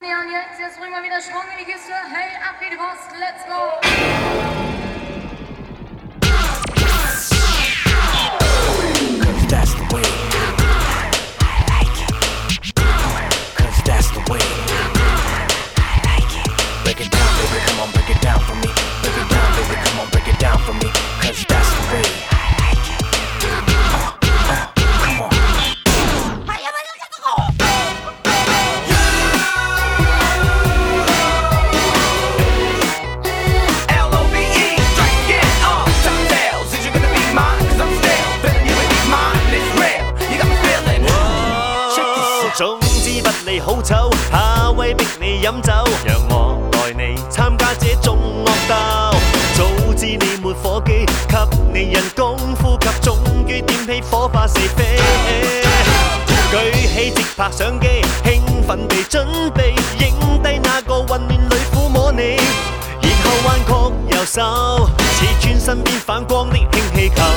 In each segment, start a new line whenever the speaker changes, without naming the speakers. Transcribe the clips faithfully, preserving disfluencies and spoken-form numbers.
Ja, und jetzt, jetzt bringen wir wieder Schwung in die Kiste. Hey, ab geht die Post, let's go!
Cause that's the way I like it. Cause that's the way I like it. Break it down, baby, come on, break it down for me. Break it down, baby, come on, break it down for me. Cause that's the way I like it. Uh, uh, come on.
Check 總之不理好醜，下位逼你飲酒，讓我代你參加這種惡鬥。早知你沒火機，給你人工呼吸，終於點起火花四飛。舉起直拍相機，興奮地準備影低那個混亂裏撫摸你，然後彎曲右手，似轉身邊反光的氫氣球。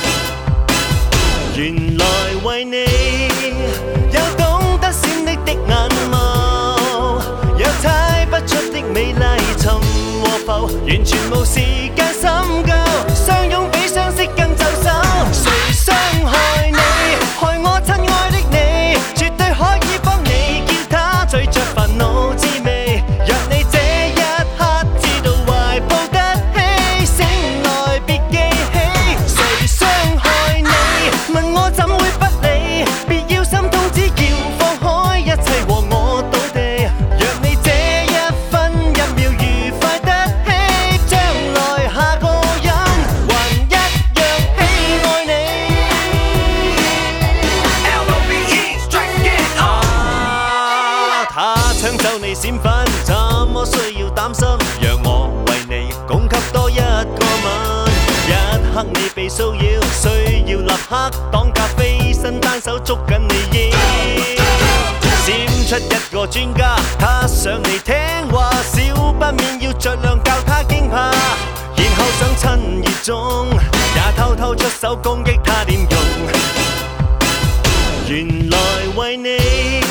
原來為你有懂得閃匿的眼眸，有猜不出的美麗尋和浮，完全無時間深究，相擁比相識更就手。誰傷害你，害我親愛的你，絕對可以幫你叫他醉着煩惱滋味，若你這一刻知道懷抱得起，醒來別記起，誰傷害你，問我怎會不理，別要心痛，只要放開一切和我倒地，若你這一分一秒愉快得起，將來下個人還一樣喜愛你。L O V E strike it on，他搶走你閃婚，怎麼需要擔心？讓我為你供給多一個吻，一刻你被騷擾，需要立刻擋咖啡身，單手捉緊你腰，閃出一個專家，他上嚟聽話，少不免要着量教他驚怕，然後想親熱中，也偷偷出手攻擊他點用，原來為你